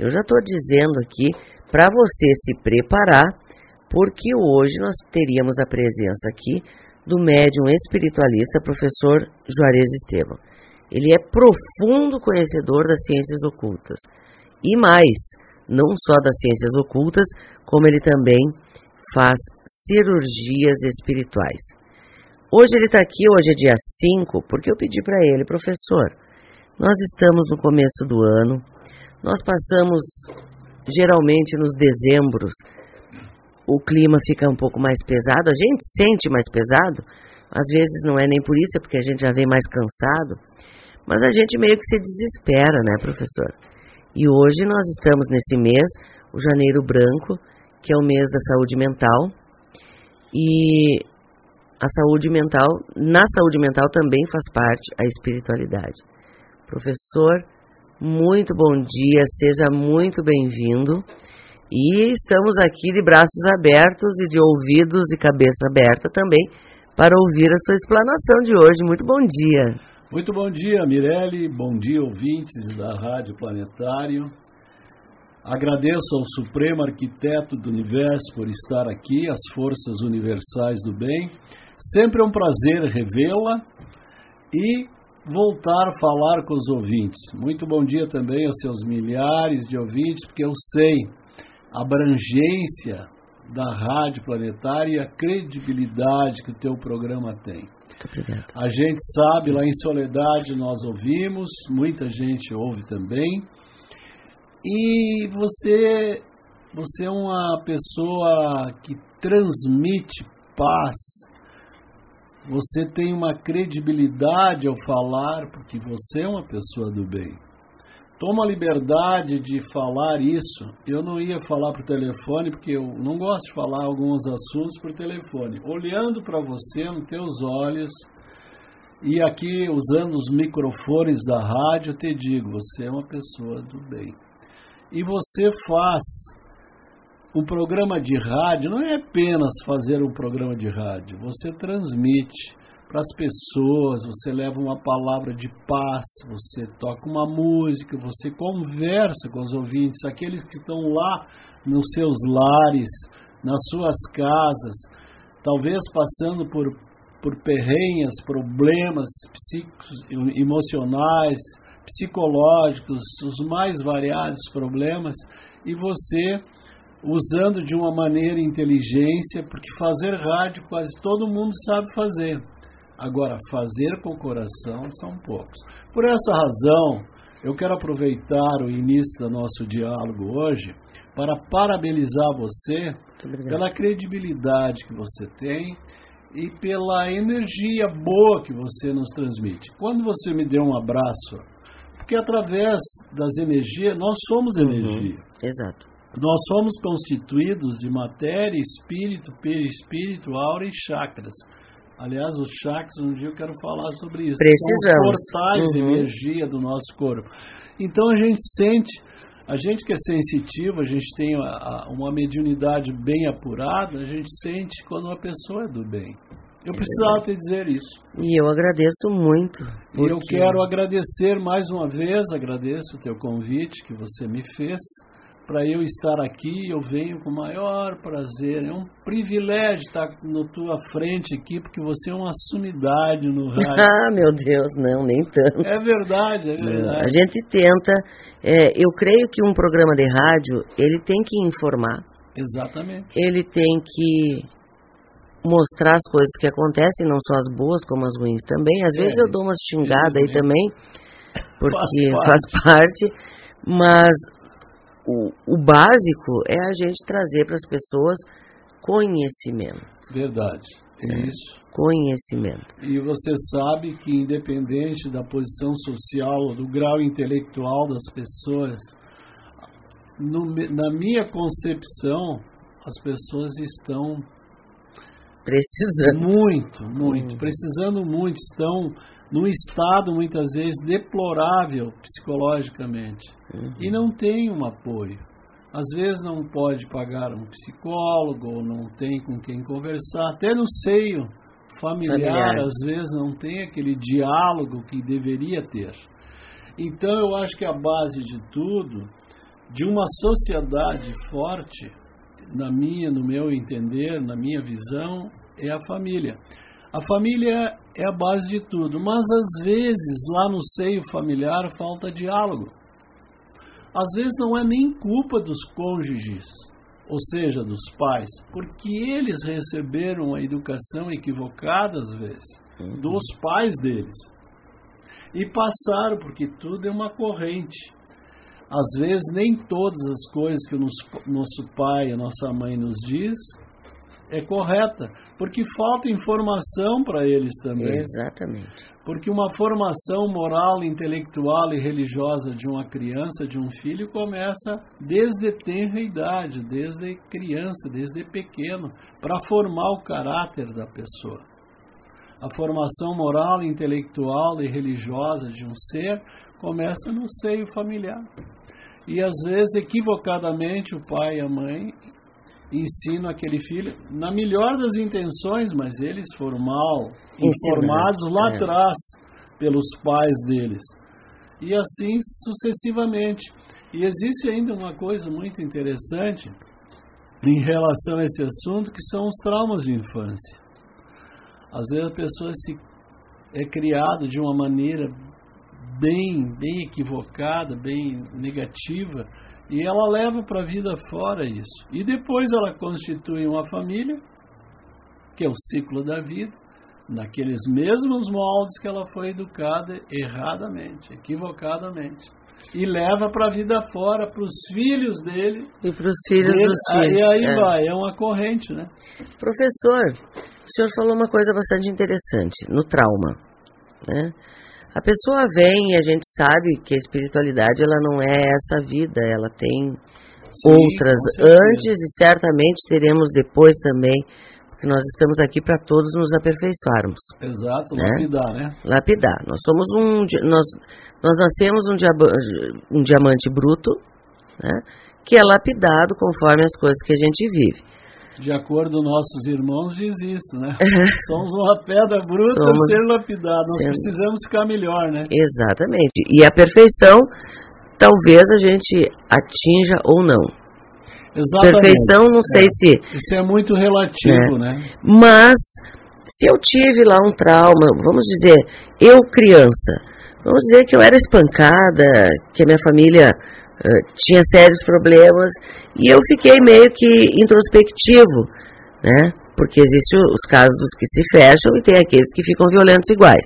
Eu já estou dizendo aqui para você se preparar, porque hoje nós teríamos a presença aqui do médium espiritualista, professor Juarez Estevam. Ele é profundo conhecedor das ciências ocultas. E mais, não só das ciências ocultas, como ele também faz cirurgias espirituais. Hoje ele está aqui, hoje é dia 5, porque eu pedi para ele, professor, nós estamos no começo do ano, nós passamos, geralmente nos dezembros, o clima fica um pouco mais pesado, a gente sente mais pesado, às vezes não é nem por isso, é porque a gente já vem mais cansado, mas a gente meio que se desespera, né, professor? E hoje nós estamos nesse mês, o Janeiro Branco, que é o mês da saúde mental, e a saúde mental, na saúde mental também faz parte a espiritualidade. Professor, muito bom dia, seja muito bem-vindo. E estamos aqui de braços abertos e de ouvidos e cabeça aberta também para ouvir a sua explanação de hoje. Muito bom dia. Muito bom dia, Mirelle. Bom dia, ouvintes da Rádio Planetário. Agradeço ao Supremo Arquiteto do Universo por estar aqui, as forças universais do bem. Sempre é um prazer revê-la e voltar a falar com os ouvintes. Muito bom dia também aos seus milhares de ouvintes, porque eu sei a abrangência da Rádio Planetária e a credibilidade que o teu programa tem. A gente sabe, lá em Soledade nós ouvimos, muita gente ouve também. E você é uma pessoa que transmite paz. Você tem uma credibilidade ao falar, porque você é uma pessoa do bem. Toma a liberdade de falar isso. Eu não ia falar por telefone, porque eu não gosto de falar alguns assuntos por telefone. Olhando para você, nos teus olhos, e aqui usando os microfones da rádio, eu te digo, você é uma pessoa do bem. E você faz um programa de rádio, não é apenas fazer um programa de rádio, você transmite para as pessoas, você leva uma palavra de paz, você toca uma música, você conversa com os ouvintes, aqueles que estão lá nos seus lares, nas suas casas, talvez passando por perrenhas, problemas psíquicos, emocionais, psicológicos, os mais variados problemas, e você usando de uma maneira inteligência, porque fazer rádio quase todo mundo sabe fazer. Agora, fazer com o coração são poucos. Por essa razão, eu quero aproveitar o início do nosso diálogo hoje para parabenizar você pela credibilidade que você tem e pela energia boa que você nos transmite. Quando você me deu um abraço, porque através das energias, nós somos energia. Exato. Nós somos constituídos de matéria, espírito, perispírito, aura e chakras. Aliás, os chakras, um dia eu quero falar sobre isso. Precisamos. São os portais de energia do nosso corpo. Então a gente sente, a gente que é sensitivo, a gente tem uma mediunidade bem apurada, a gente sente quando uma pessoa é do bem. Eu precisava te dizer isso. E eu agradeço muito. E eu quero agradecer mais uma vez, agradeço o teu convite que você me fez. Para eu estar aqui, eu venho com o maior prazer. É um privilégio estar na tua frente aqui, porque você é uma sumidade no rádio. Ah, meu Deus, não, nem tanto. É verdade, é verdade. A gente tenta, eu creio que um programa de rádio, ele tem que informar. Exatamente. Ele tem que mostrar as coisas que acontecem, não só as boas como as ruins também. Às vezes eu dou umas xingadas aí também, porque faz parte, mas o básico é a gente trazer para as pessoas conhecimento. Verdade, é isso. Conhecimento. E você sabe que independente da posição social, do grau intelectual das pessoas, na minha concepção, as pessoas estão precisando muito, precisando muito, estão num estado muitas vezes deplorável psicologicamente e não tem um apoio. Às vezes não pode pagar um psicólogo, ou não tem com quem conversar, até no seio familiar às vezes não tem aquele diálogo que deveria ter. Então eu acho que a base de tudo, de uma sociedade forte, no meu entender, na minha visão, é a família. A família é a base de tudo, mas às vezes lá no seio familiar falta diálogo. Às vezes não é nem culpa dos cônjuges, ou seja, dos pais, porque eles receberam a educação equivocada às vezes, dos pais deles. E passaram, porque tudo é uma corrente. Às vezes nem todas as coisas que o nosso pai, a nossa mãe nos diz é correta, porque falta informação para eles também. Exatamente. Porque uma formação moral, intelectual e religiosa de uma criança, de um filho, começa desde tenra idade, desde criança, desde pequeno, para formar o caráter da pessoa. A formação moral, intelectual e religiosa de um ser começa no seio familiar. E às vezes, equivocadamente, o pai e a mãe ensinam aquele filho, na melhor das intenções, mas eles foram mal informados lá atrás pelos pais deles. E assim sucessivamente. E existe ainda uma coisa muito interessante em relação a esse assunto, que são os traumas de infância. Às vezes a pessoa é criada de uma maneira bem equivocada, bem negativa, e ela leva para a vida fora isso. E depois ela constitui uma família, que é o ciclo da vida, naqueles mesmos moldes que ela foi educada erradamente, equivocadamente. E leva para a vida fora, para os filhos dele. E para os filhos dos filhos. E aí vai, é uma corrente, né? Professor, o senhor falou uma coisa bastante interessante, no trauma, né? A pessoa vem e a gente sabe que a espiritualidade ela não é essa vida, ela tem outras antes e certamente teremos depois também, porque nós estamos aqui para todos nos aperfeiçoarmos. Exato, lapidar, né? Lapidar. Nós nascemos um diamante bruto, né, que é lapidado conforme as coisas que a gente vive. De acordo com nossos irmãos, diz isso, né? Somos uma pedra bruta a ser lapidada. Nós precisamos ficar melhor, né? Exatamente. E a perfeição, talvez a gente atinja ou não. Exatamente. Perfeição, não sei se... Isso é muito relativo, né? Mas, se eu tive lá um trauma, vamos dizer, eu criança, vamos dizer que eu era espancada, que a minha família... tinha sérios problemas e eu fiquei meio que introspectivo, né? Porque existem os casos dos que se fecham e tem aqueles que ficam violentos iguais.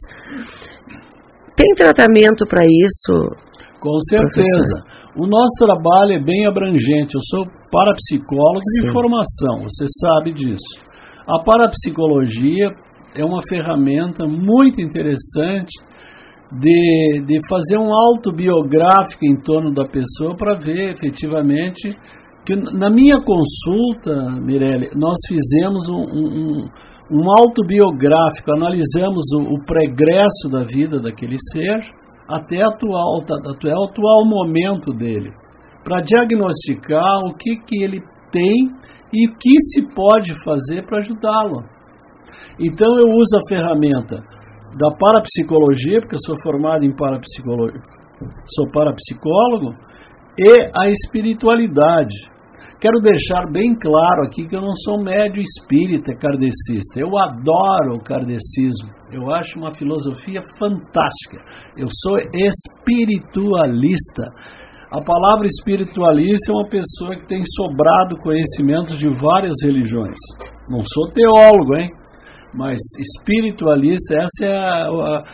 Tem tratamento para isso? Com certeza. Professor? O nosso trabalho é bem abrangente. Eu sou parapsicólogo de formação, você sabe disso. A parapsicologia é uma ferramenta muito interessante de fazer um autobiográfico em torno da pessoa para ver efetivamente que na minha consulta, Mirelle, nós fizemos um autobiográfico, analisamos o pregresso da vida daquele ser até o atual momento dele, para diagnosticar o que ele tem e o que se pode fazer para ajudá-lo. Então eu uso a ferramenta da parapsicologia, porque eu sou formado em parapsicologia, sou parapsicólogo, e a espiritualidade. Quero deixar bem claro aqui que eu não sou médium espírita kardecista. Eu adoro o kardecismo. Eu acho uma filosofia fantástica. Eu sou espiritualista. A palavra espiritualista é uma pessoa que tem sobrado conhecimento de várias religiões. Não sou teólogo, hein? Mas espiritualista, esse é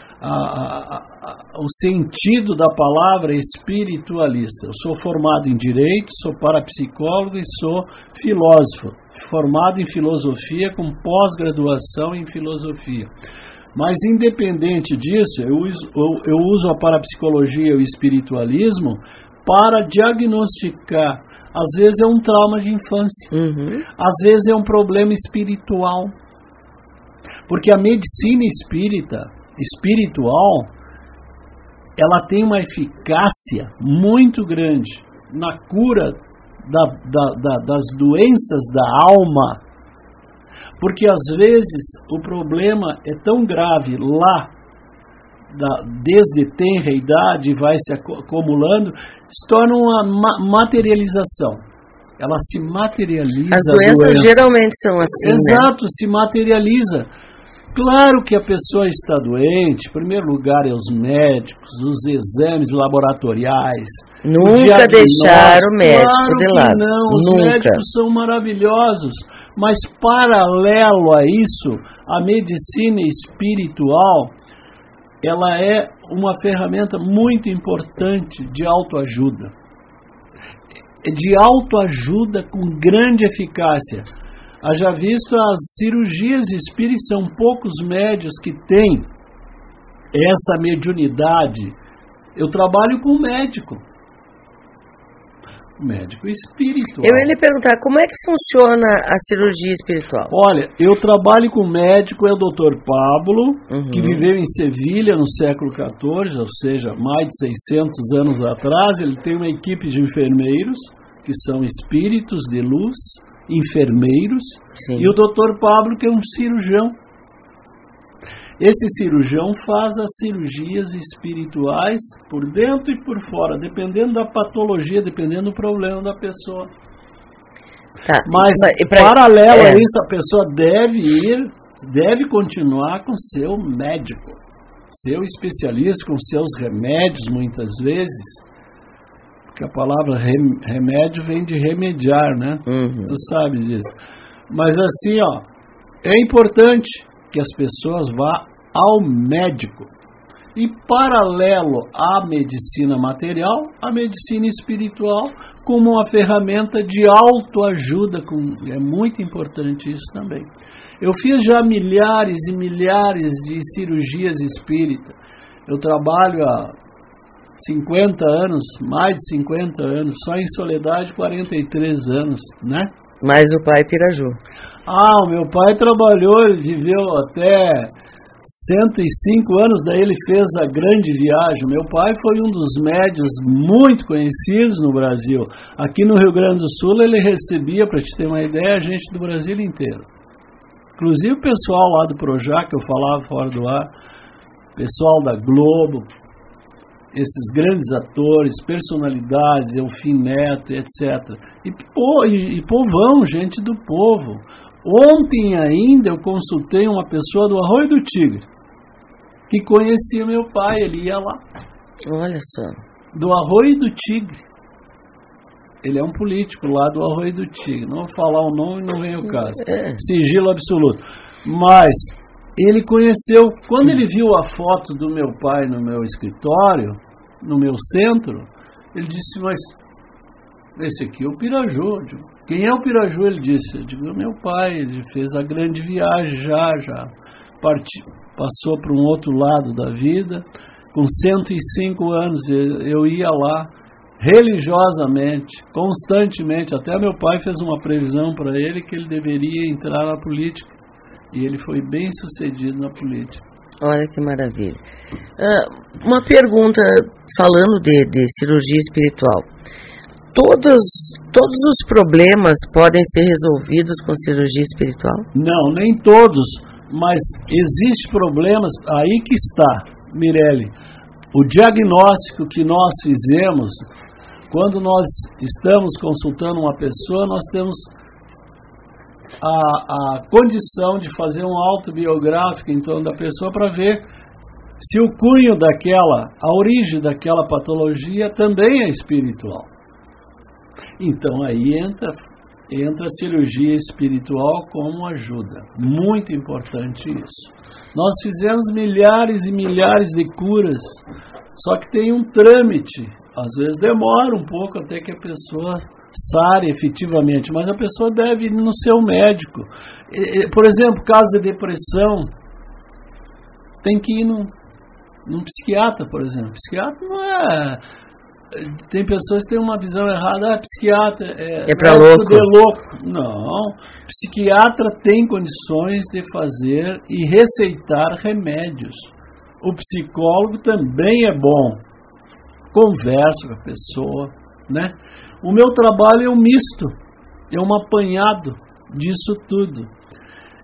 o sentido da palavra espiritualista. Eu sou formado em Direito, sou parapsicólogo e sou filósofo, formado em Filosofia com pós-graduação em Filosofia. Mas independente disso, eu uso a parapsicologia e o espiritualismo para diagnosticar. Às vezes é um trauma de infância, às vezes é um problema espiritual. Porque a medicina espiritual, ela tem uma eficácia muito grande na cura das doenças da alma. Porque às vezes o problema é tão grave lá desde tenra idade e vai se acumulando, se torna uma materialização. Ela se materializa. As doenças geralmente são assim, exato, né? Se materializa. Claro que a pessoa está doente, em primeiro lugar é os médicos, os exames laboratoriais. Nunca deixar o médico claro de lado. Não, os Nunca. médicos são maravilhosos, mas paralelo a isso, a medicina espiritual, ela é uma ferramenta muito importante de autoajuda. De autoajuda com grande eficácia. Haja visto, as cirurgias espíritas, são poucos médios que têm essa mediunidade. Eu trabalho com médico espiritual. Eu ia lhe perguntar, como é que funciona a cirurgia espiritual? Olha, eu trabalho com médico, é o Dr. Pablo, que viveu em Sevilha no século XIV, ou seja, mais de 600 anos atrás. Ele tem uma equipe de enfermeiros, que são espíritos de luz, enfermeiros, sim. E o Dr. Pablo, que é um cirurgião. Esse cirurgião faz as cirurgias espirituais por dentro e por fora, dependendo da patologia, dependendo do problema da pessoa. Tá. Mas paralelo a isso, a pessoa deve continuar com seu médico, seu especialista, com seus remédios, muitas vezes. Porque a palavra remédio vem de remediar, né? Tu sabes disso. Mas assim, é importante que as pessoas vá ao médico. E paralelo à medicina material, a medicina espiritual como uma ferramenta de autoajuda. É muito importante isso também. Eu fiz já milhares e milhares de cirurgias espíritas. Eu trabalho há 50 anos, mais de 50 anos, só em Soledade 43 anos, né? Mas o pai Piraju. O meu pai trabalhou, ele viveu até 105 anos, daí ele fez a grande viagem. Meu pai foi um dos médiuns muito conhecidos no Brasil. Aqui no Rio Grande do Sul ele recebia, para te ter uma ideia, gente do Brasil inteiro. Inclusive o pessoal lá do Projac, que eu falava fora do ar, pessoal da Globo, esses grandes atores, personalidades, Elfim Neto, etc. E povão, gente do povo. Ontem ainda eu consultei uma pessoa do Arroio do Tigre, que conhecia meu pai, ele ia lá. Olha só. Do Arroio do Tigre. Ele é um político lá do Arroio do Tigre. Não vou falar o nome, não vem o caso. Sigilo absoluto. Mas ele conheceu, quando ele viu a foto do meu pai no meu escritório, no meu centro, ele disse, mas esse aqui é o Piraju. Quem é o Piraju? Ele disse, eu digo, meu pai, ele fez a grande viagem já passou para um outro lado da vida, com 105 anos, eu ia lá, religiosamente, constantemente, até meu pai fez uma previsão para ele que ele deveria entrar na política, e ele foi bem sucedido na política. Olha que maravilha. Uma pergunta, falando de cirurgia espiritual. Todos os problemas podem ser resolvidos com cirurgia espiritual? Não, nem todos, mas existem problemas, aí que está, Mirelle. O diagnóstico que nós fizemos, quando nós estamos consultando uma pessoa, nós temos a condição de fazer um autobiográfico em torno da pessoa para ver se o cunho a origem daquela patologia também é espiritual. Então aí entra a cirurgia espiritual como ajuda. Muito importante isso. Nós fizemos milhares e milhares de curas, só que tem um trâmite. Às vezes demora um pouco até que a pessoa sare efetivamente, mas a pessoa deve ir no seu médico. Por exemplo, caso de depressão, tem que ir num psiquiatra, por exemplo. Psiquiatra não é... Tem pessoas que têm uma visão errada, psiquiatra é para louco. Não, psiquiatra tem condições de fazer e receitar remédios. O psicólogo também é bom. Conversa com a pessoa, né? O meu trabalho é um misto, é um apanhado disso tudo.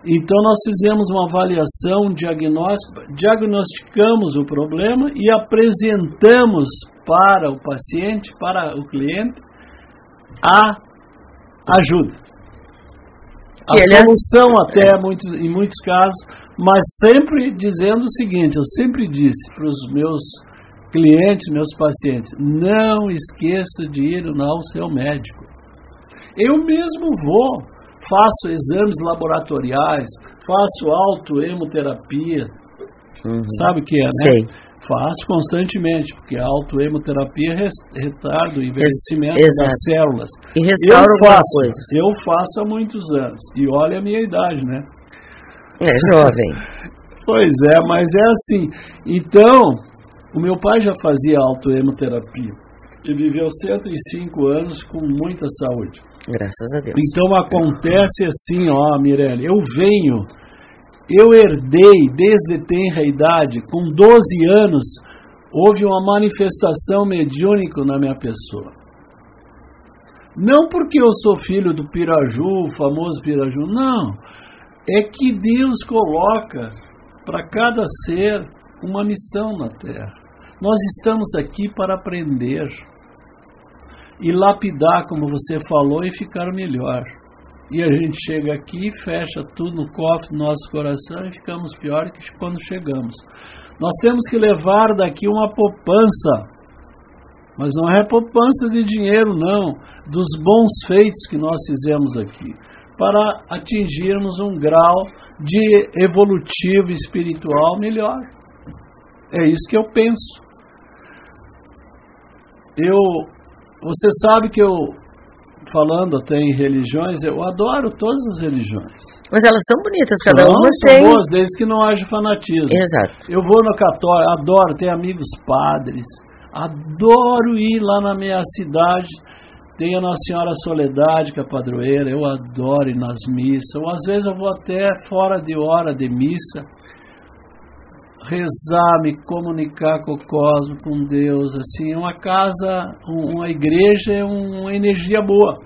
Então nós fizemos uma avaliação, diagnosticamos o problema e apresentamos para o paciente, para o cliente, a ajuda. A solução até em muitos casos, mas sempre dizendo o seguinte, eu sempre disse para os meus clientes, meus pacientes, não esqueça de ir ao seu médico. Eu mesmo vou. Faço exames laboratoriais, faço autohemoterapia. Sabe o que é, né? Sei. Faço constantemente, porque a autohemoterapia retarda o envelhecimento das células. E restaura algumas coisas. Eu faço há muitos anos. E olha a minha idade, né? É jovem. Pois é, mas é assim. Então, o meu pai já fazia autohemoterapia. Ele viveu 105 anos com muita saúde. Graças a Deus. Então acontece assim, Mirelle, eu herdei desde tenra idade, com 12 anos, houve uma manifestação mediúnica na minha pessoa. Não porque eu sou filho do Piraju, o famoso Piraju, não. É que Deus coloca para cada ser uma missão na Terra. Nós estamos aqui para aprender e lapidar, como você falou, e ficar melhor. E a gente chega aqui, fecha tudo no cofre do nosso coração e ficamos pior que quando chegamos. Nós temos que levar daqui uma poupança, mas não é poupança de dinheiro, não, dos bons feitos que nós fizemos aqui, para atingirmos um grau de evolutivo espiritual melhor. É isso que eu penso. Você sabe que falando até em religiões, eu adoro todas as religiões. Mas elas são bonitas, cada uma tem. São boas, desde que não haja fanatismo. Exato. Eu vou no católico, adoro, tenho amigos padres, adoro ir lá na minha cidade, tem a Nossa Senhora Soledade, que é a padroeira, eu adoro ir nas missas, ou às vezes eu vou até fora de hora de missa, rezar, me comunicar com o cosmo, com Deus, assim, uma casa, uma igreja é uma energia boa.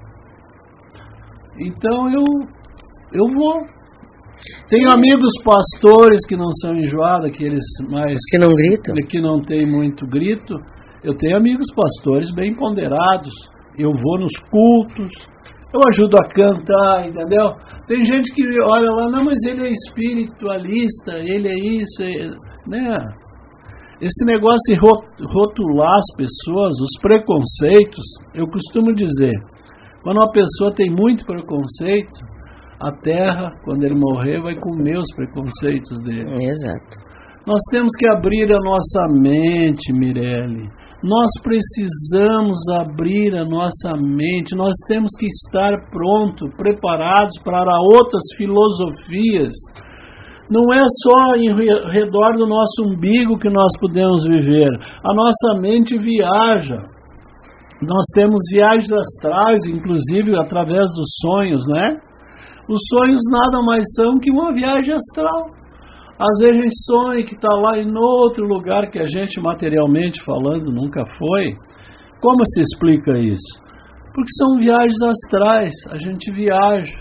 Então eu vou. Tenho amigos pastores que não são enjoados, aqueles mais... que não gritam. Que não tem muito grito. Eu tenho amigos pastores bem ponderados. Eu vou nos cultos, eu ajudo a cantar, entendeu? Tem gente que olha lá, não, mas ele é espiritualista, ele é isso, né? Esse negócio de rotular as pessoas, os preconceitos, eu costumo dizer, quando uma pessoa tem muito preconceito, a terra, quando ele morrer, vai comer os preconceitos dele. Exato. Nós temos que abrir a nossa mente, Mirelle. Nós precisamos abrir a nossa mente, nós temos que estar prontos, preparados para outras filosofias. Não é só em redor do nosso umbigo que nós podemos viver, a nossa mente viaja. Nós temos viagens astrais, inclusive através dos sonhos, né? Os sonhos nada mais são que uma viagem astral. Às vezes a gente sonha que está lá em outro lugar que a gente, materialmente falando, nunca foi. Como se explica isso? Porque são viagens astrais, a gente viaja.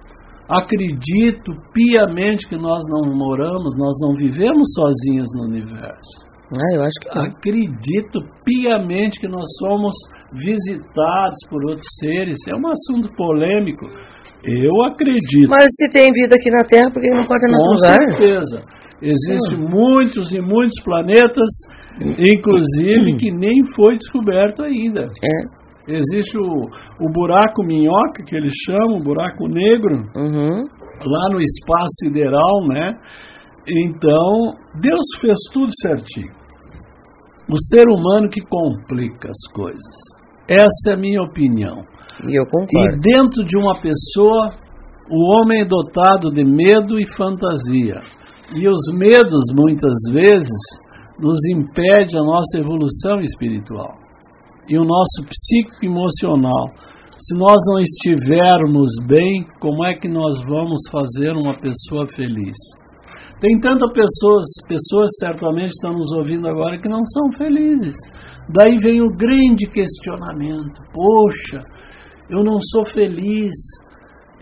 Acredito piamente que nós não moramos, nós não vivemos sozinhos no universo. Eu acho que não. Acredito piamente que nós somos visitados por outros seres. É um assunto polêmico. Eu acredito. Mas se tem vida aqui na Terra, por que não pode ir em outro lugar? Com certeza. Existem muitos e muitos planetas, inclusive, que nem foi descoberto ainda. Existe o buraco minhoca, que eles chamam, o buraco negro, lá no espaço sideral, né? Então, Deus fez tudo certinho. O ser humano que complica as coisas. Essa é a minha opinião. E eu concordo. E dentro de uma pessoa, o homem é dotado de medo e fantasia. E os medos, muitas vezes, nos impedem a nossa evolução espiritual. E o nosso psíquico emocional. Se nós não estivermos bem, como é que nós vamos fazer uma pessoa feliz? Tem tantas pessoas certamente estão nos ouvindo agora que não são felizes. Daí vem o grande questionamento. Poxa, eu não sou feliz.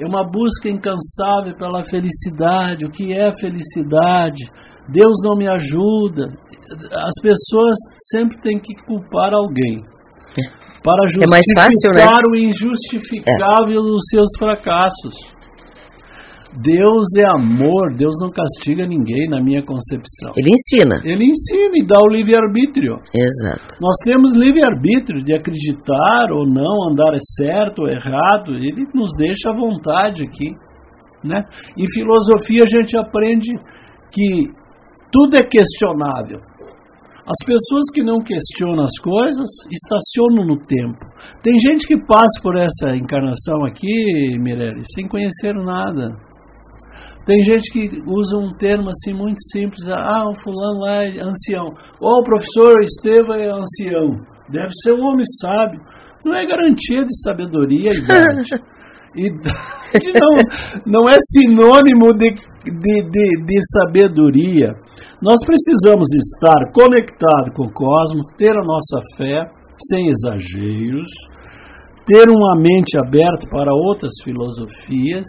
É uma busca incansável pela felicidade. O que é felicidade? Deus não me ajuda. As pessoas sempre têm que culpar alguém para justificar mais fácil, né? o injustificável dos seus fracassos. Deus é amor, Deus não castiga ninguém, na minha concepção. Ele ensina. Ele ensina e dá o livre-arbítrio. Exato. Nós temos livre-arbítrio de acreditar ou não, andar certo ou errado. Ele nos deixa à vontade aqui, né? Em filosofia a gente aprende que tudo é questionável. As pessoas que não questionam as coisas estacionam no tempo. Tem gente que passa por essa encarnação aqui, Mirelle, sem conhecer nada. Tem gente que usa um termo assim muito simples. O fulano lá é ancião. O professor Estevão é ancião. Deve ser um homem sábio. Não é garantia de sabedoria a idade. Idade não é sinônimo de sabedoria. Nós precisamos estar conectados com o cosmos, ter a nossa fé, sem exageros, ter uma mente aberta para outras filosofias,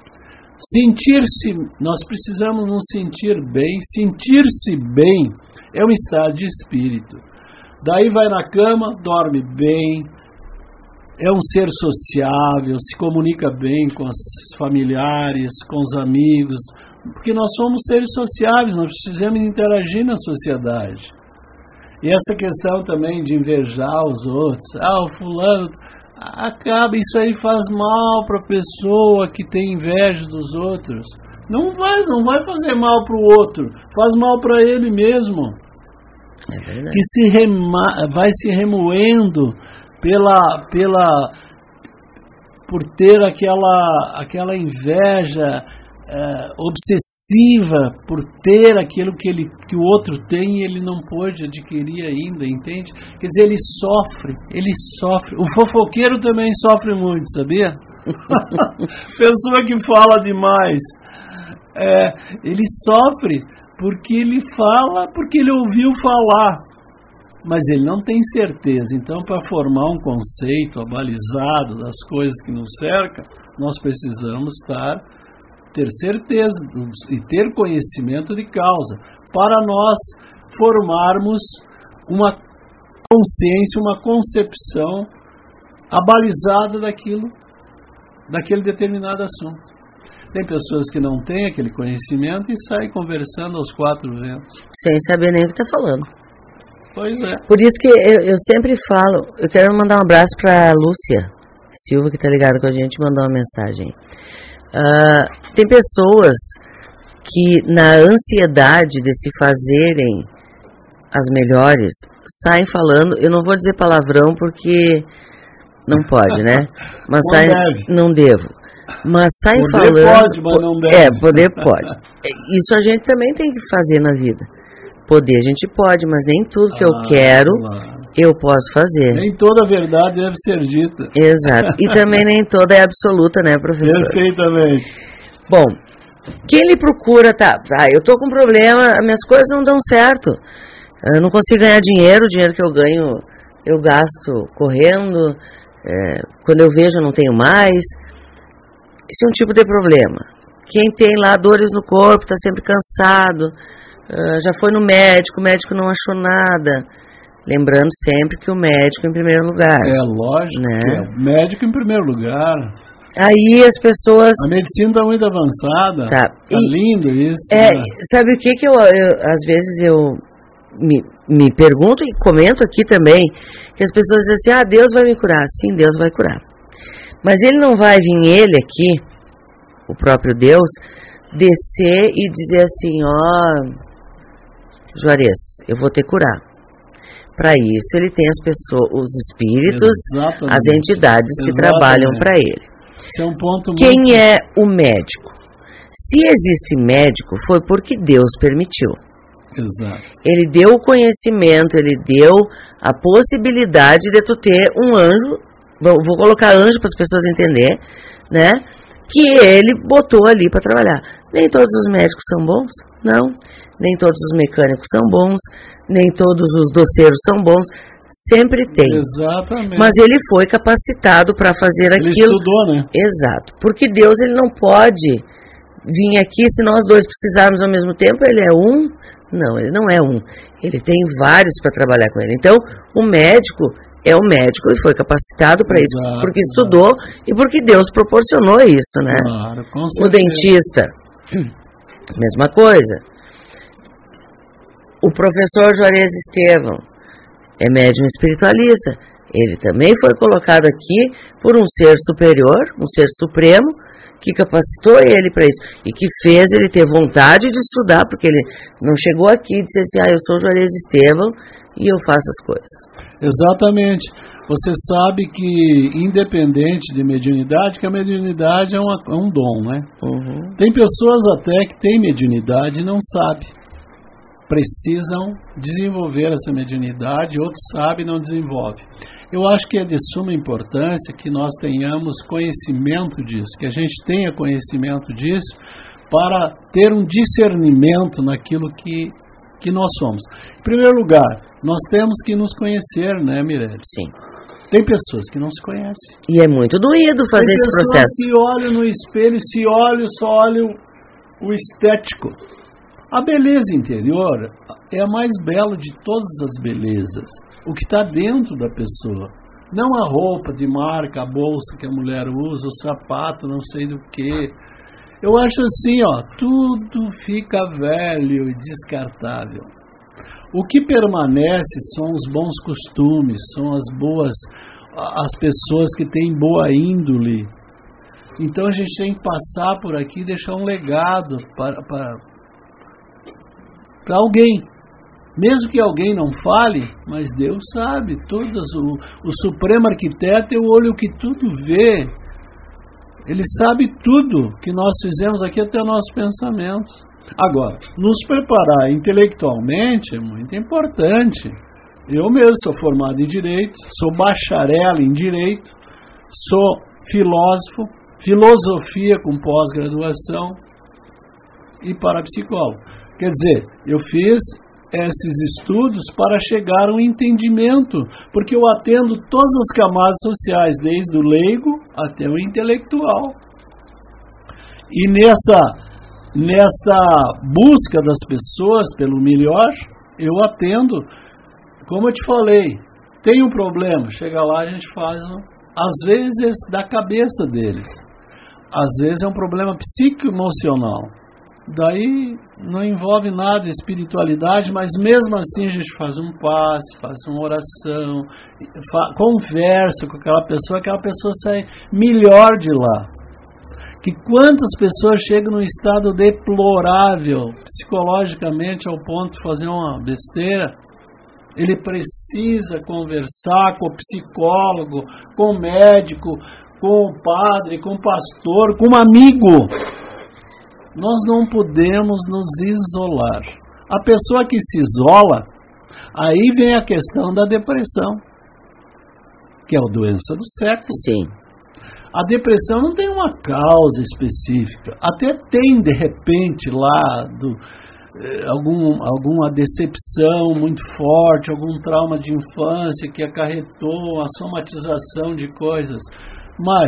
nós precisamos nos sentir bem. Sentir-se bem é um estado de espírito. Daí vai na cama, dorme bem, é um ser sociável, se comunica bem com os familiares, com os amigos, porque nós somos seres sociáveis, nós precisamos interagir na sociedade. E essa questão também de invejar os outros, o fulano, isso aí faz mal para a pessoa que tem inveja dos outros. Não vai fazer mal para o outro, faz mal para ele mesmo. É verdade. Que vai se remoendo por ter aquela inveja obsessiva, por ter aquilo que o outro tem e ele não pôde adquirir ainda, entende? Quer dizer, ele sofre. O fofoqueiro também sofre muito, sabia? Pessoa que fala demais, ele sofre porque ele fala, porque ele ouviu falar, mas ele não tem certeza. Então, para formar um conceito abalizado das coisas que nos cercam, nós precisamos ter certeza e ter conhecimento de causa, para nós formarmos uma consciência, uma concepção abalizada daquele determinado assunto. Tem pessoas que não têm aquele conhecimento e saem conversando aos quatro ventos. Sem saber nem o que está falando. Pois é. Por isso que eu sempre falo, eu quero mandar um abraço para a Lúcia Silva, que está ligada com a gente, mandar uma mensagem. Tem pessoas que, na ansiedade de se fazerem as melhores, saem falando, eu não vou dizer palavrão porque não pode, né? Mas não devo. Mas saem falando. Poder pode, mas não deve. Poder pode. Isso a gente também tem que fazer na vida. Poder a gente pode, mas nem tudo que eu quero, eu posso fazer. Nem toda a verdade deve ser dita. Exato. E também nem toda é absoluta, né, professor? Perfeitamente. Bom, quem lhe procura, eu tô com problema, minhas coisas não dão certo. Eu não consigo ganhar dinheiro, o dinheiro que eu ganho, eu gasto correndo. Quando eu vejo, eu não tenho mais. Esse é um tipo de problema. Quem tem lá dores no corpo, está sempre cansado, já foi no médico, o médico não achou nada. Lembrando sempre que o médico em primeiro lugar. É lógico, né? O médico em primeiro lugar. Aí as pessoas... A medicina está muito avançada. Tá lindo isso. Né? Sabe o que eu às vezes eu me pergunto e comento aqui também, que as pessoas dizem assim, Deus vai me curar. Sim, Deus vai curar. Mas ele não vai vir ele aqui, o próprio Deus, descer e dizer assim, Juarez, eu vou te curar. Para isso ele tem as pessoas, os espíritos, exatamente, as entidades que trabalham para ele. Esse é um ponto Quem muito... é o médico? Se existe médico, foi porque Deus permitiu. Exato. Ele deu o conhecimento, ele deu a possibilidade de tu ter um anjo, vou colocar anjo para as pessoas entenderem, né? Que ele botou ali para trabalhar. Nem todos os médicos são bons, não. Nem todos os mecânicos são bons, nem todos os doceiros são bons. Sempre tem. Exatamente. Mas ele foi capacitado para fazer aquilo. Ele estudou, né? Exato. Porque Deus, ele não pode vir aqui, se nós dois precisarmos ao mesmo tempo, ele é um? Não, ele não é um. Ele tem vários para trabalhar com ele. Então, o médico é o médico e foi capacitado para isso, porque estudou e porque Deus proporcionou isso, né? Claro, com certeza. O dentista, mesma coisa. O professor Juarez Estevão é médium espiritualista. Ele também foi colocado aqui por um ser superior, um ser supremo, que capacitou ele para isso e que fez ele ter vontade de estudar, porque ele não chegou aqui e disse assim, eu sou Juarez Estevão e eu faço as coisas. Exatamente. Você sabe que, independente de mediunidade, que a mediunidade é um dom, né? Uhum. Tem pessoas até que têm mediunidade e não sabem. Precisam desenvolver essa mediunidade, outros sabem e não desenvolvem. Eu acho que é de suma importância que nós tenhamos conhecimento disso, que a gente tenha conhecimento disso para ter um discernimento naquilo que nós somos. Em primeiro lugar, nós temos que nos conhecer, né, Mirelle? Sim. Tem pessoas que não se conhecem. E é muito doído fazer esse processo. Tem pessoas que olham no espelho, se olham, só olham o estético. A beleza interior é a mais bela de todas as belezas. O que está dentro da pessoa. Não a roupa de marca, a bolsa que a mulher usa, o sapato, não sei do que. Eu acho assim, tudo fica velho e descartável. O que permanece são os bons costumes, são as pessoas que têm boa índole. Então a gente tem que passar por aqui e deixar um legado para alguém. Mesmo que alguém não fale, mas Deus sabe, o Supremo Arquiteto é o olho que tudo vê. Ele sabe tudo que nós fizemos aqui, até nossos pensamentos. Agora, nos preparar intelectualmente é muito importante. Eu mesmo sou formado em Direito, sou bacharel em Direito, sou filósofo, filosofia com pós-graduação e parapsicólogo. Quer dizer, eu fiz esses estudos para chegar a um entendimento, porque eu atendo todas as camadas sociais, desde o leigo até o intelectual. E nessa busca das pessoas pelo melhor, eu atendo, como eu te falei, tem um problema, chega lá, a gente faz, às vezes da cabeça deles, às vezes é um problema psicoemocional. Daí não envolve nada de espiritualidade, mas mesmo assim a gente faz um passe, faz uma oração, conversa com aquela pessoa sai melhor de lá. Que quantas pessoas chegam num estado deplorável, psicologicamente, ao ponto de fazer uma besteira? Ele precisa conversar com o psicólogo, com o médico, com o padre, com o pastor, com um amigo. Nós não podemos nos isolar. A pessoa que se isola, aí vem a questão da depressão, que é a doença do século. Sim. A depressão não tem uma causa específica. Até tem, de repente, lá alguma decepção muito forte, algum trauma de infância que acarretou a somatização de coisas. Mas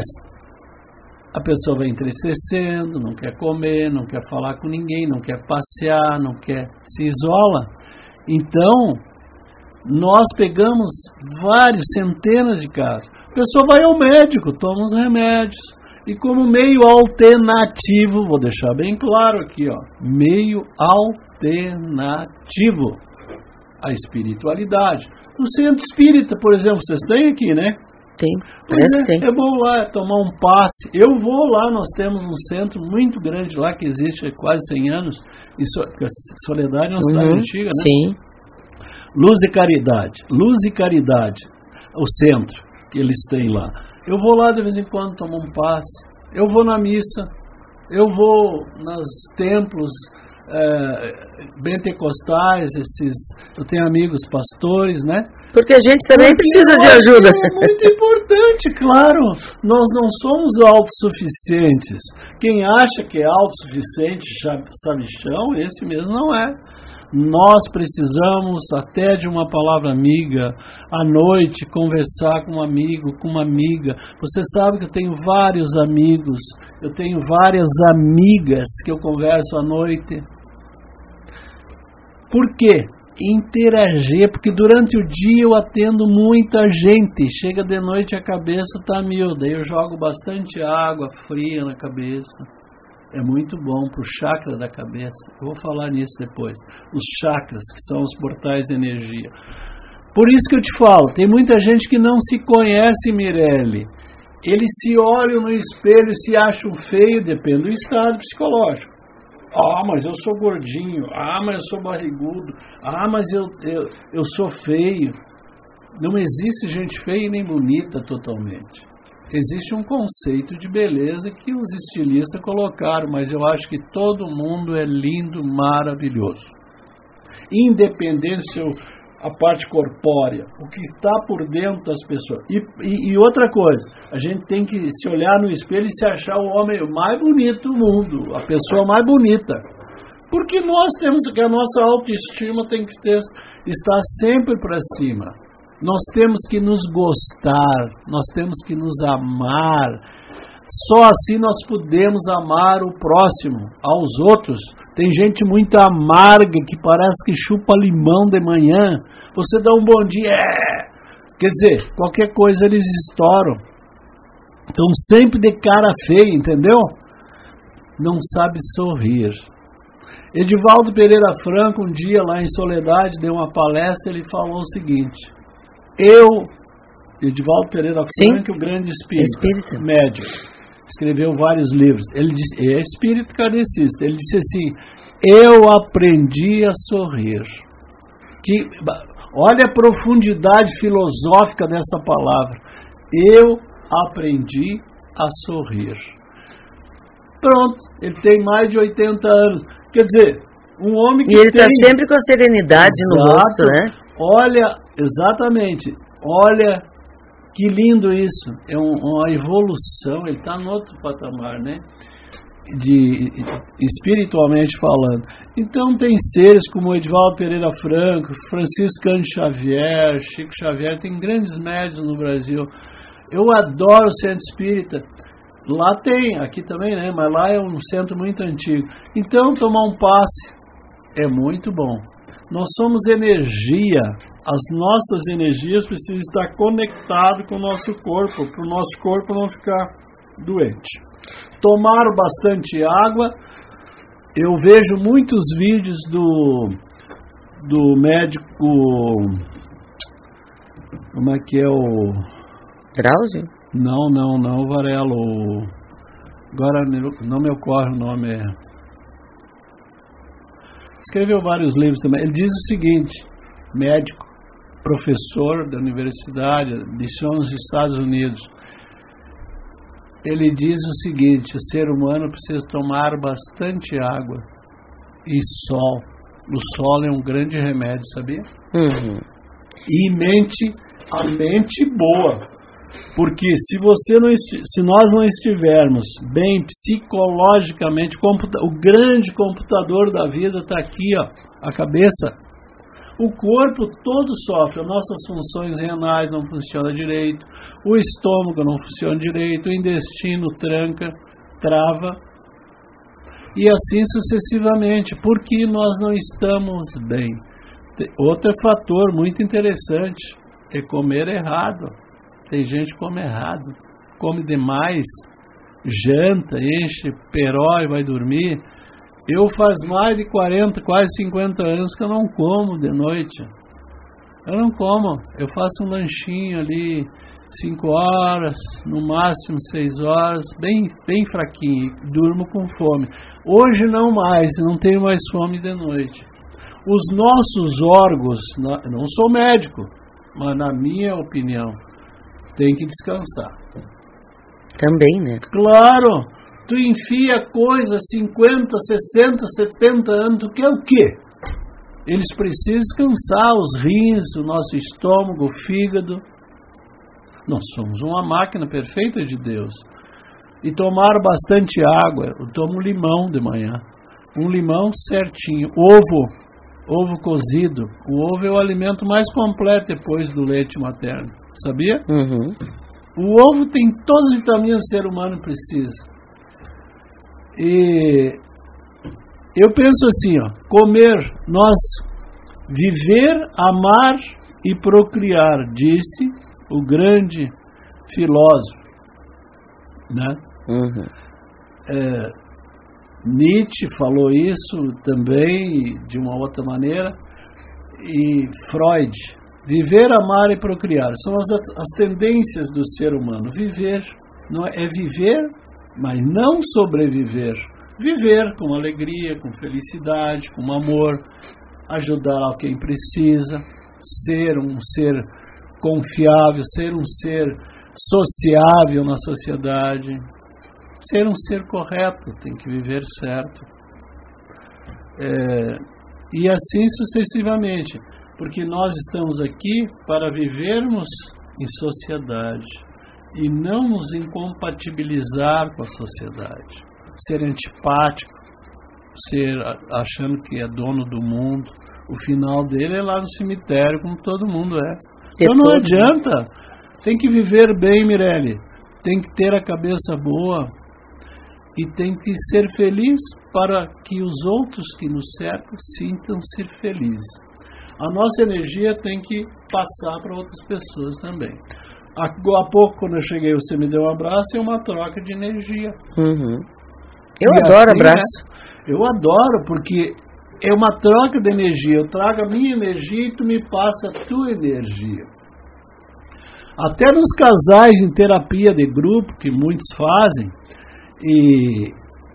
a pessoa vai entristecendo, não quer comer, não quer falar com ninguém, não quer passear, não quer, se isola. Então, nós pegamos centenas de casos. A pessoa vai ao médico, toma os remédios. E como meio alternativo, vou deixar bem claro aqui, meio alternativo à espiritualidade. No centro espírita, por exemplo, vocês têm aqui, né? Tem, parece que tem. Eu vou lá tomar um passe. Eu vou lá, nós temos um centro muito grande lá, que existe há quase 100 anos. Soledade é uma cidade antiga, né? Sim. Luz e Caridade, o centro que eles têm lá. Eu vou lá de vez em quando tomar um passe. Eu vou na missa. Eu vou nos templos pentecostais, eu tenho amigos pastores, né? Porque a gente também precisa de ajuda. É muito importante, claro. Nós não somos autossuficientes. Quem acha que é autossuficiente, sabichão, esse mesmo não é. Nós precisamos até de uma palavra amiga, à noite, conversar com um amigo, com uma amiga. Você sabe que eu tenho vários amigos, eu tenho várias amigas que eu converso à noite. Por quê? Interagir, porque durante o dia eu atendo muita gente, chega de noite a cabeça está mil, daí eu jogo bastante água fria na cabeça. É muito bom para o chakra da cabeça. Eu vou falar nisso depois. Os chakras, que são os portais de energia. Por isso que eu te falo, tem muita gente que não se conhece, Mirelle. Eles se olham no espelho e se acham feio, depende do estado psicológico. Ah, mas eu sou gordinho. Ah, mas eu sou barrigudo. Ah, mas eu sou feio. Não existe gente feia nem bonita totalmente. Existe um conceito de beleza que os estilistas colocaram, mas eu acho que todo mundo é lindo, maravilhoso. Independente se a parte corpórea, o que está por dentro das pessoas. E outra coisa, a gente tem que se olhar no espelho e se achar o homem mais bonito do mundo, a pessoa mais bonita. Porque nós temos que a nossa autoestima tem que estar sempre para cima. Nós temos que nos gostar, nós temos que nos amar. Só assim nós podemos amar o próximo, aos outros. Tem gente muito amarga que parece que chupa limão de manhã. Você dá um bom dia, quer dizer, qualquer coisa eles estouram. Estão sempre de cara feia, entendeu? Não sabe sorrir. Edivaldo Pereira Franco, um dia lá em Soledade, deu uma palestra, ele falou o seguinte: Edivaldo Pereira Franco, o grande espírita, médium, escreveu vários livros. Ele disse, é espírito kardecista. Ele disse assim: eu aprendi a sorrir. Olha a profundidade filosófica dessa palavra. Eu aprendi a sorrir. Pronto, ele tem mais de 80 anos. Quer dizer, um homem que e ele está sempre com a serenidade no rosto, né? Olha, exatamente, olha que lindo isso, é uma evolução, ele está em outro patamar, né? Espiritualmente falando. Então tem seres como Edivaldo Pereira Franco, Francisco Cândido Xavier, Chico Xavier, tem grandes médiuns no Brasil. Eu adoro o centro espírita. Lá tem, aqui também, né? Mas lá é um centro muito antigo. Então tomar um passe é muito bom. Nós somos energia. As nossas energias precisam estar conectadas com o nosso corpo, para o nosso corpo não ficar doente. Tomar bastante água. Eu vejo muitos vídeos do médico, como é que é o... Drauzio? Não, Varelo. Agora não me ocorre o nome. Escreveu vários livros também. Ele diz o seguinte, médico, professor da universidade, licenciou nos Estados Unidos. Ele diz o seguinte: o ser humano precisa tomar bastante água e sol. O sol é um grande remédio, sabia? Uhum. E a mente boa. Porque se nós não estivermos bem psicologicamente, o grande computador da vida está aqui, ó, a cabeça. O corpo todo sofre, as nossas funções renais não funcionam direito, o estômago não funciona direito, o intestino trava, e assim sucessivamente, porque nós não estamos bem. Outro fator muito interessante é comer errado. Tem gente que come errado, come demais, janta, enche peró e vai dormir. Eu faz mais de 40, quase 50 anos que eu não como de noite. Eu não como, eu faço um lanchinho ali, 5 horas, no máximo 6 horas, bem fraquinho, durmo com fome. Hoje não mais, não tenho mais fome de noite. Os nossos órgãos, não sou médico, mas na minha opinião, tem que descansar. Também, né? Claro! Tu enfia coisa 50, 60, 70 anos, tu quer o quê? Eles precisam descansar, os rins, o nosso estômago, o fígado. Nós somos uma máquina perfeita de Deus. E tomar bastante água. Eu tomo limão de manhã. Um limão certinho. Ovo. ovo cozido. O ovo é o alimento mais completo depois do leite materno, sabia? O ovo tem todas as vitaminas que o ser humano precisa. E eu penso assim, comer, nós viver, amar e procriar, disse o grande filósofo, né? Nietzsche falou isso também de uma outra maneira, e Freud. Viver, amar e procriar são as tendências do ser humano. Viver não é viver, mas não sobreviver. Viver com alegria, com felicidade, com amor, ajudar a quem precisa, ser um ser confiável, ser um ser sociável na sociedade, ser um ser correto, tem que viver certo. E assim sucessivamente, porque nós estamos aqui para vivermos em sociedade e não nos incompatibilizar com a sociedade, ser antipático, ser achando que é dono do mundo. O final dele é lá no cemitério, como todo mundo é. Então não adianta, tem que viver bem, Mirelle, tem que ter a cabeça boa e tem que ser feliz para que os outros que nos cercam sintam-se felizes. A nossa energia tem que passar para outras pessoas também. Há pouco, quando eu cheguei, você me deu um abraço, é uma troca de energia. Eu adoro assim, abraço. Eu adoro, porque é uma troca de energia. Eu trago a minha energia e tu me passa a tua energia. Até nos casais em terapia de grupo, que muitos fazem, e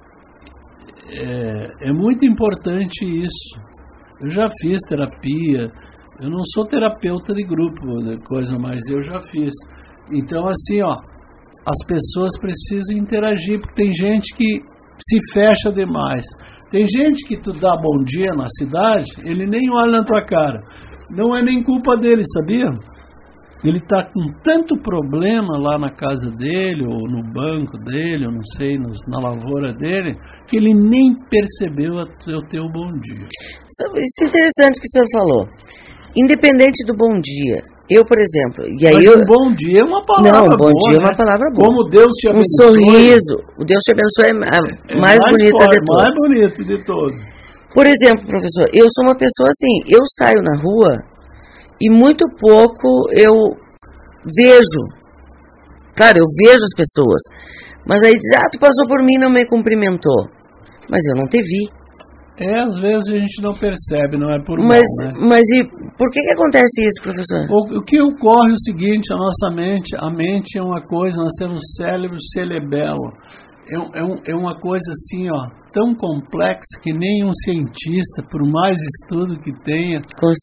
é muito importante isso. Eu já fiz terapia, eu não sou terapeuta de grupo, mas eu já fiz. Então, assim, as pessoas precisam interagir, porque tem gente que se fecha demais. Tem gente que tu dá bom dia na cidade, ele nem olha na tua cara. Não é nem culpa dele, sabia? Ele está com tanto problema lá na casa dele, ou no banco dele, ou não sei, na lavoura dele, que ele nem percebeu o teu bom dia. Isso é interessante que o senhor falou. Independente do bom dia, eu, por exemplo... E aí Mas um bom dia é uma palavra boa. Não, bom dia é uma palavra boa. Como Deus te abençoe. Um sorriso. O Deus te abençoe é a mais bonita de todos. Mais bonito de todos. Por exemplo, professor, eu sou uma pessoa assim, eu saio na rua e muito pouco eu vejo. Claro, eu vejo as pessoas. Mas aí diz, tu passou por mim e não me cumprimentou. Mas eu não te vi. Às vezes a gente não percebe, não é por mal, né? Mas e por que acontece isso, professor? O que ocorre é o seguinte, a mente é uma coisa, nós temos um cérebro cerebelo. É uma coisa assim, tão complexa que nem um cientista, por mais estudo que tenha,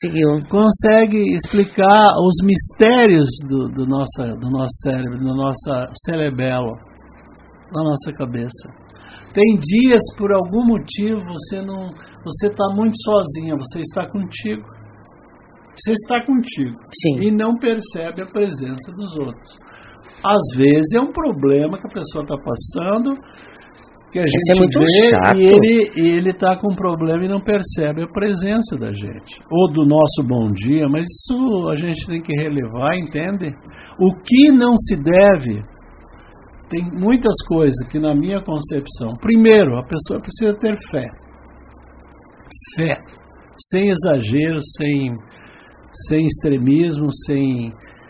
consegue explicar os mistérios do nosso cérebro, do nosso cerebelo, da nossa cabeça. Tem dias, por algum motivo, você está muito sozinha, você está contigo. Você está contigo. Sim. E não percebe a presença dos outros. Às vezes é um problema que a pessoa está passando, que a gente é muito vê chato. E ele está com um problema e não percebe a presença da gente. Ou do nosso bom dia, mas isso a gente tem que relevar, entende? O que não se deve... Tem muitas coisas que, na minha concepção, primeiro, a pessoa precisa ter fé. Fé. Sem exagero, sem extremismo, sem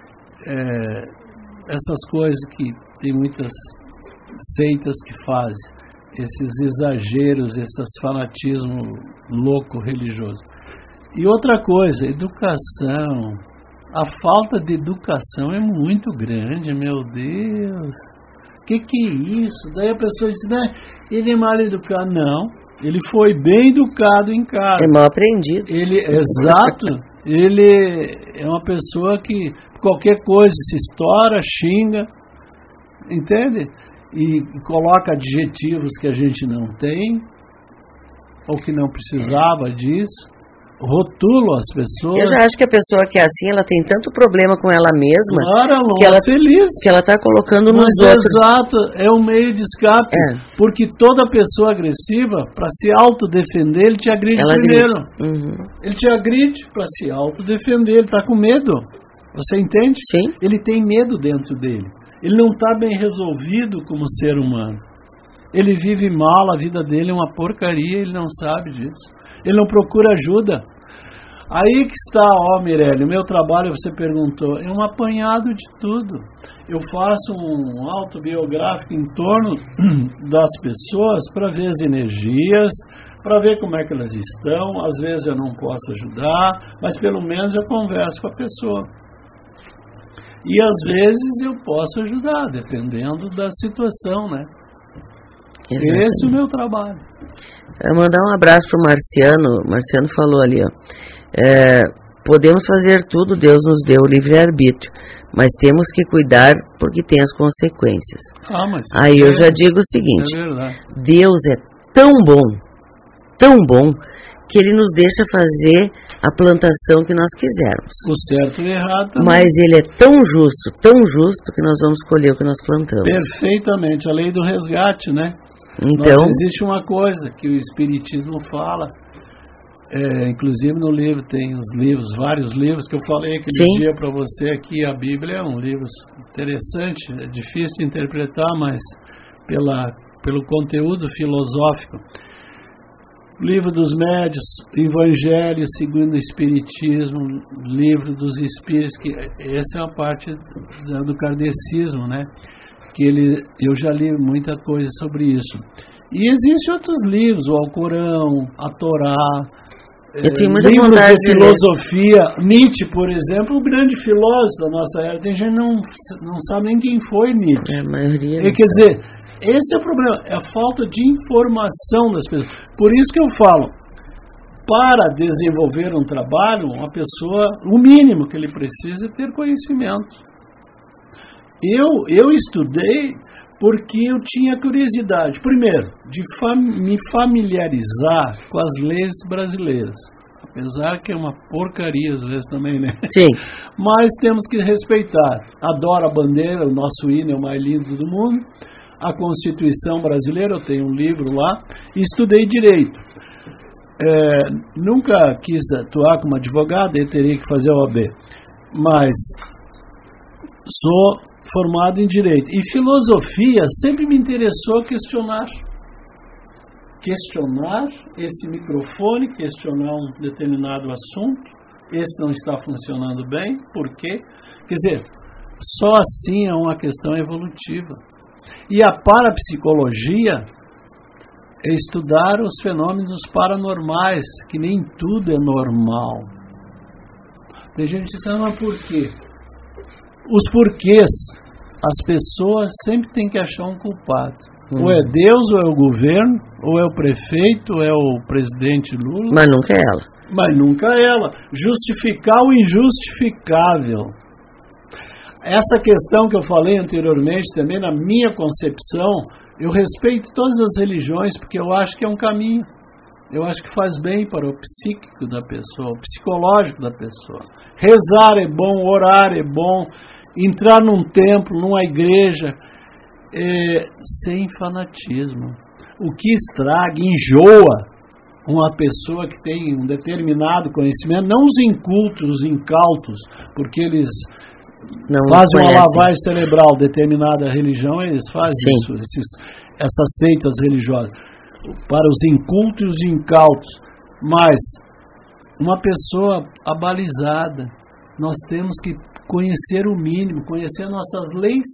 essas coisas que tem muitas seitas que fazem. Esses exageros, esses fanatismo louco religioso. E outra coisa, educação. A falta de educação é muito grande, meu Deus. Que é isso? Daí a pessoa diz, né, ele é mal educado. Não, ele foi bem educado em casa. É mal aprendido. Exato. Ele é uma pessoa que qualquer coisa se estoura, xinga, entende? E coloca adjetivos que a gente não tem, ou que não precisava disso. rotulo as pessoas. Eu já acho que a pessoa que é assim, ela tem tanto problema com ela mesma, Claro, ela que ela é feliz. que ela está colocando nos Mas outros. exato, é um meio de escape. Porque toda pessoa agressiva, para se autodefender, ele te agride Ela primeiro. Uhum. Ele te agride para se autodefender, ele está com medo. Você entende? Sim. Ele tem medo dentro dele. Ele não está bem resolvido como ser humano. Ele vive mal, a vida dele é uma porcaria, ele não sabe disso. Ele não procura ajuda. Aí que está, Mirelle, o meu trabalho, você perguntou, é um apanhado de tudo. Eu faço um autobiográfico em torno das pessoas para ver as energias, para ver como é que elas estão. Às vezes eu não posso ajudar, mas pelo menos eu converso com a pessoa. E às vezes eu posso ajudar, dependendo da situação, né? Exatamente. Esse é o meu trabalho. Eu vou mandar um abraço para o Marciano. O Marciano falou ali, ó. Podemos fazer tudo, Deus nos deu o livre-arbítrio, mas temos que cuidar porque tem as consequências. Mas aí eu já digo o seguinte, Deus é tão bom, que Ele nos deixa fazer a plantação que nós quisermos. O certo e o errado também. Mas Ele é tão justo que nós vamos colher o que nós plantamos. Perfeitamente, a lei do resgate, né? Então, existe uma coisa que o Espiritismo fala, inclusive no livro, tem vários livros que eu falei aquele dia para você aqui. A Bíblia é um livro interessante, é difícil de interpretar, mas pelo conteúdo filosófico. Livro dos Médios, Evangelho segundo o Espiritismo, Livro dos Espíritos, que essa é uma parte do kardecismo, né? Que eu já li muita coisa sobre isso. E existem outros livros, o Alcorão, a Torá, livros de filosofia. Nietzsche, por exemplo, o grande filósofo da nossa era. Tem gente que não sabe nem quem foi Nietzsche. A maioria quer dizer, esse é o problema, é a falta de informação das pessoas. Por isso que eu falo, para desenvolver um trabalho, uma pessoa, o mínimo que ele precisa é ter conhecimento. Eu estudei porque eu tinha curiosidade, primeiro, de me familiarizar com as leis brasileiras. Apesar que é uma porcaria às vezes também, né? Sim. Mas temos que respeitar. Adoro a bandeira, o nosso hino é o mais lindo do mundo. A Constituição brasileira, eu tenho um livro lá. Estudei direito. Nunca quis atuar como advogado, eu teria que fazer a OAB. Mas sou formado em direito. E filosofia sempre me interessou questionar. Questionar esse microfone, questionar um determinado assunto. Esse não está funcionando bem, por quê? Quer dizer, só assim é uma questão evolutiva. E a parapsicologia é estudar os fenômenos paranormais, que nem tudo é normal. Tem gente que diz, mas por quê? Os porquês, as pessoas sempre têm que achar um culpado. Ou é Deus, ou é o governo, ou é o prefeito, ou é o presidente Lula. Mas nunca é ela. Mas nunca é ela. Justificar o injustificável. Essa questão que eu falei anteriormente também, na minha concepção, eu respeito todas as religiões, porque eu acho que é um caminho. Eu acho que faz bem para o psíquico da pessoa, o psicológico da pessoa. Rezar é bom, orar é bom, entrar num templo, numa igreja, sem fanatismo. O que estraga, enjoa uma pessoa que tem um determinado conhecimento, não os incultos, os incautos, porque eles fazem uma lavagem cerebral. Determinada religião, eles fazem isso, essas seitas religiosas, para os incultos e os incautos. Mas uma pessoa abalizada, nós temos que conhecer o mínimo, conhecer nossas leis.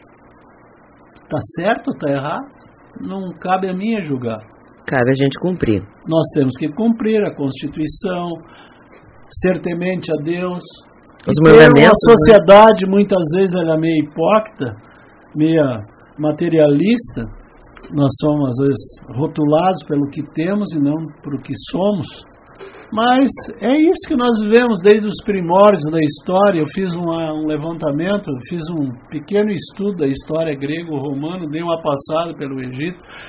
Está certo ou está errado? Não cabe a mim julgar. Cabe a gente cumprir. Nós temos que cumprir a Constituição, ser temente a Deus. Os mandamentos, uma sociedade, muitas vezes, ela é meio hipócrita, meio materialista. Nós somos, às vezes, rotulados pelo que temos e não pelo que somos. Mas é isso que nós vivemos desde os primórdios da história. Eu fiz um levantamento, fiz um pequeno estudo da história grego-romana, dei uma passada pelo Egito.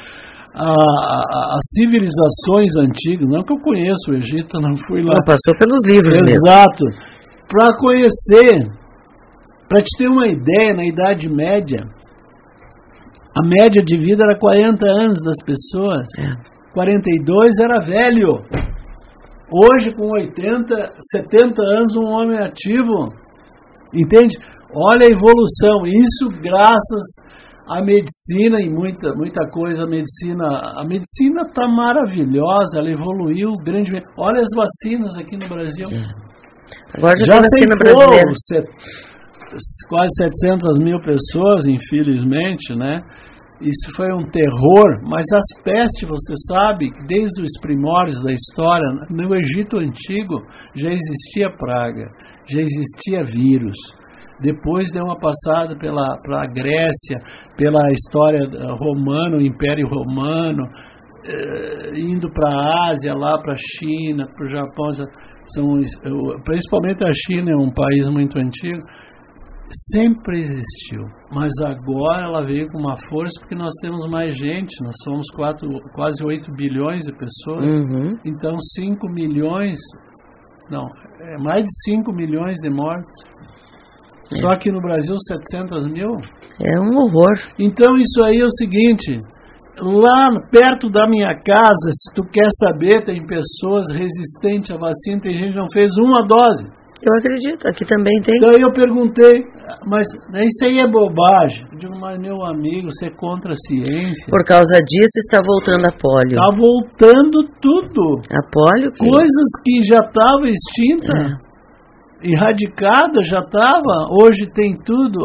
as civilizações antigas, não que eu conheço o Egito, não fui lá. Não, passou pelos livros. Exato. Para conhecer, para te ter uma ideia, na Idade Média, a média de vida era 40 anos das pessoas. 42 era velho. Hoje, com 80, 70 anos, um homem ativo. Entende? Olha a evolução. Isso graças à medicina e muita coisa. A medicina está maravilhosa, ela evoluiu grandemente. Olha as vacinas aqui no Brasil. Agora já ceifou quase 700 mil pessoas, infelizmente, né? Isso foi um terror, mas as pestes, você sabe, desde os primórdios da história, no Egito Antigo já existia praga, já existia vírus. Depois deu uma passada pela Grécia, pela história romana, o Império Romano, indo para a Ásia, lá para a China, para o Japão. Principalmente a China é um país muito antigo. Sempre existiu, mas agora ela veio com uma força porque nós temos mais gente, nós somos quase 8 bilhões de pessoas, então 5 milhões, mais de 5 milhões de mortes, só que no Brasil 700 mil. É um horror. Então isso aí é o seguinte, lá perto da minha casa, se tu quer saber, tem pessoas resistentes à vacina, tem gente que não fez uma dose. Eu acredito, aqui também tem. Daí eu perguntei, mas isso aí é bobagem. Eu digo, mas meu amigo, você é contra a ciência. Por causa disso está voltando a polio. Está voltando tudo. A polio? Coisas que já estavam extintas, erradicadas já estava. Hoje tem tudo.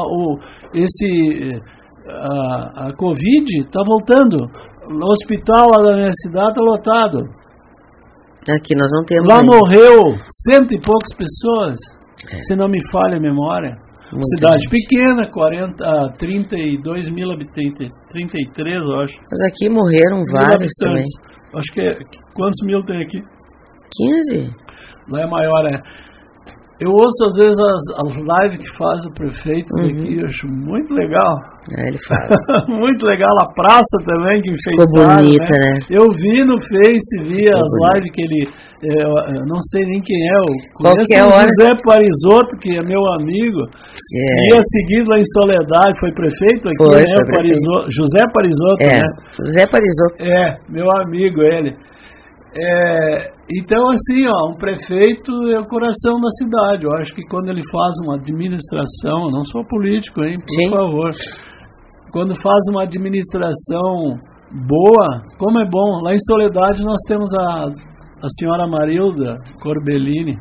A Covid está voltando. O hospital lá da minha cidade está lotado. Aqui nós não temos. Lá morreu 100 e poucas pessoas, se não me falha a memória. Muito cidade pequena, 32 mil habitantes, 33 eu acho. Mas aqui morreram vários também. Acho que quantos mil tem aqui? 15. Lá é maior, Eu ouço às vezes as lives que faz o prefeito daqui, eu acho muito legal. Ele faz. Muito legal, a praça também que enfeitaram. Ficou bonita, né? Eu vi no Face, vi as lives que ele, eu não sei nem quem é, eu conheço o José Parisotto, que é meu amigo, ia seguido lá em Soledade, foi prefeito aqui, foi, né? Parisotto, José Parisotto, né? José Parisotto. Meu amigo ele. Então assim, um prefeito é o coração da cidade. Eu acho que quando ele faz uma administração, não sou político, hein, por favor, quando faz uma administração boa, como é bom. Lá em Soledade nós temos a senhora Marilda Corbellini,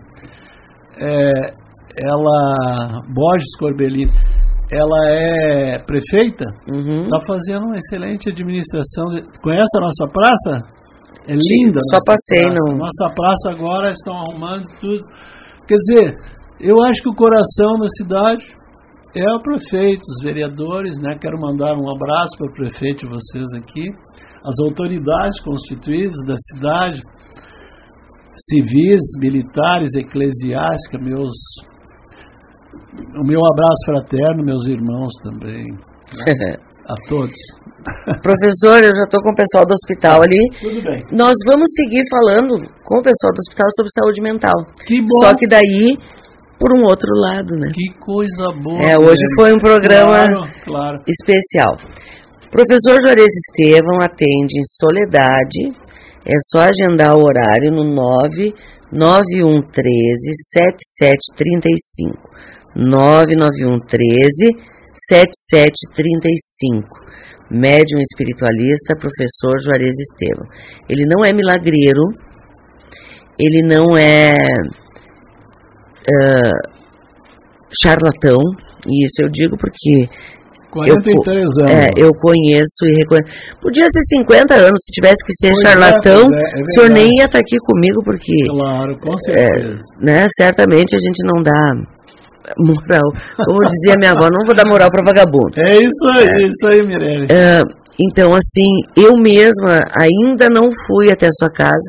Borges Corbellini, ela é prefeita, está fazendo uma excelente administração. Conhece a nossa praça? É linda. Só passei, não. Nossa praça agora estão arrumando tudo. Quer dizer, eu acho que o coração da cidade é o prefeito, os vereadores, né? Quero mandar um abraço para o prefeito e vocês aqui, as autoridades constituídas da cidade, civis, militares, eclesiásticas, o meu abraço fraterno, meus irmãos também, né? A todos. Professor, eu já estou com o pessoal do hospital ali. Tudo bem. Nós vamos seguir falando com o pessoal do hospital sobre saúde mental. Que bom. Só que daí, por um outro lado, né? Que coisa boa. Hoje foi um programa claro. especial. Professor Juarez Estevão atende em Soledade. É só agendar o horário no 99113 7735. 99113 7735. Médium espiritualista, professor Juarez Estevão. Ele não é milagreiro, ele não é charlatão, e isso eu digo porque 43 anos. Eu conheço e reconheço. Podia ser 50 anos, se tivesse que ser charlatão, o senhor nem ia estar aqui comigo, porque... Claro, com certeza. Né, certamente a gente não dá moral. Como dizia minha avó, não vou dar moral para vagabundo. É isso aí, Mirelle. Então, assim, eu mesma ainda não fui até a sua casa.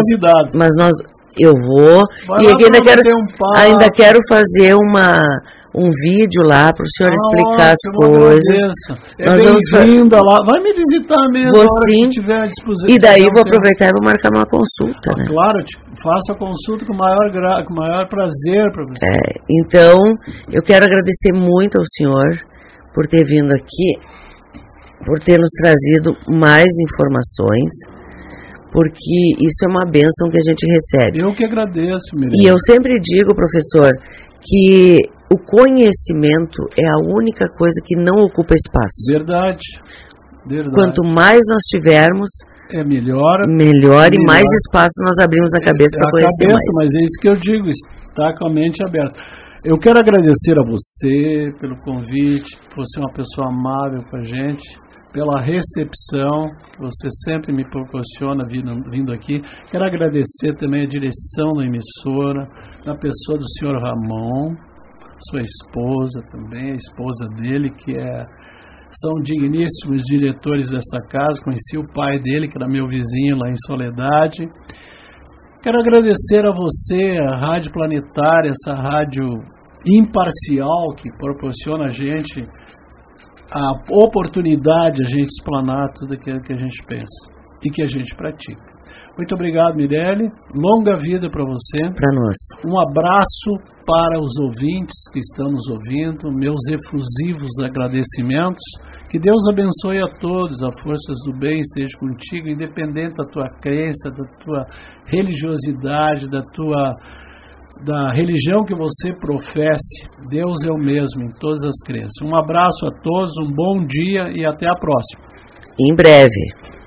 Mas eu vou. E ainda quero fazer uma um vídeo lá para o senhor explicar as coisas. Nós bem-vinda lá. Vai me visitar mesmo, vou, a hora sim, que tiver à disposição. E daí vou aproveitar e vou marcar uma consulta, né? Claro, faço a consulta com o maior prazer para você. Então, eu quero agradecer muito ao senhor por ter vindo aqui, por ter nos trazido mais informações, porque isso é uma bênção que a gente recebe. Eu que agradeço, Mirelle. E eu sempre digo, professor, que o conhecimento é a única coisa que não ocupa espaço. Verdade. Quanto mais nós tivermos, melhor e mais espaço nós abrimos na cabeça para conhecer mais. Mas é isso que eu digo, está com a mente aberta. Eu quero agradecer a você pelo convite, por ser uma pessoa amável com a gente, pela recepção que você sempre me proporciona vindo aqui. Quero agradecer também a direção da emissora, na pessoa do senhor Ramon, sua esposa também, a esposa dele, que são digníssimos diretores dessa casa. Conheci o pai dele, que era meu vizinho lá em Soledade. Quero agradecer a você, a Rádio Planetária, essa rádio imparcial que proporciona a gente a oportunidade de a gente explanar tudo aquilo que a gente pensa e que a gente pratica. Muito obrigado, Mirelle. Longa vida para você. Para nós. Um abraço para os ouvintes que estão nos ouvindo. Meus efusivos agradecimentos. Que Deus abençoe a todos. A forças do bem esteja contigo, independente da tua crença, da tua religiosidade, da religião que você professe. Deus é o mesmo em todas as crenças. Um abraço a todos, um bom dia e até a próxima. Em breve.